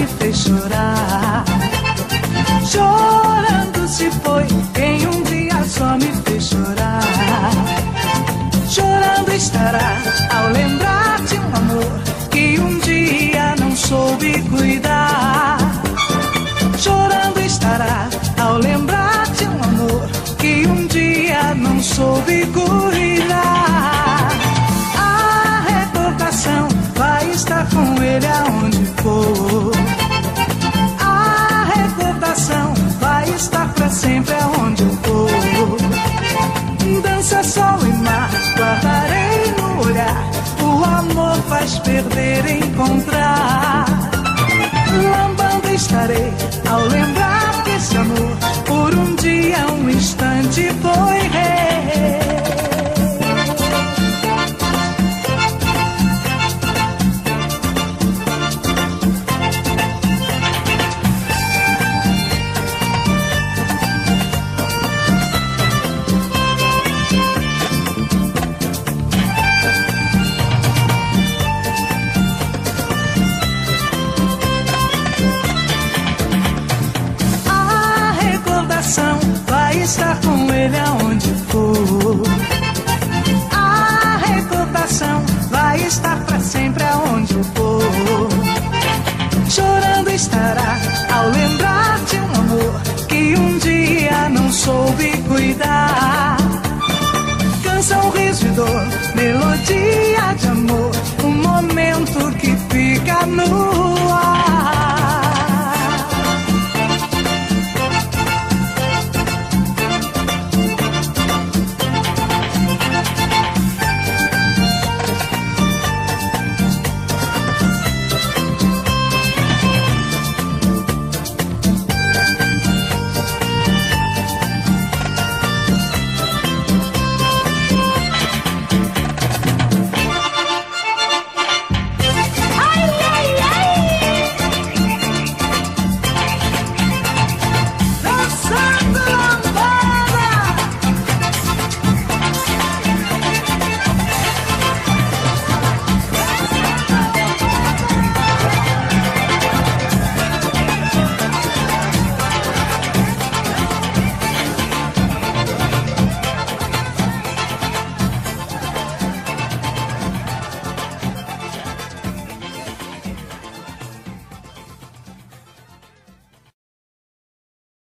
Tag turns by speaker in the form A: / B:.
A: me fez chorar. Chorando se foi quem um dia só me fez chorar. Chorando estará ao lembrar de um amor que um dia não soube cuidar. Chorando estará ao lembrar de um amor que um dia não soube cuidar. A recordação vai estar com ele aonde for. A recordação vai estar pra sempre aonde eu for. Dança, sol e mar, guardarei no olhar. O amor faz perder e encontrar. Lambando estarei ao lembrar que esse amor por um dia, um instante foi rei. Vai estar com ele aonde for. A recordação vai estar pra sempre aonde eu for. Chorando estará ao lembrar de um amor que um dia não soube cuidar. Canção, riso e dor, melodia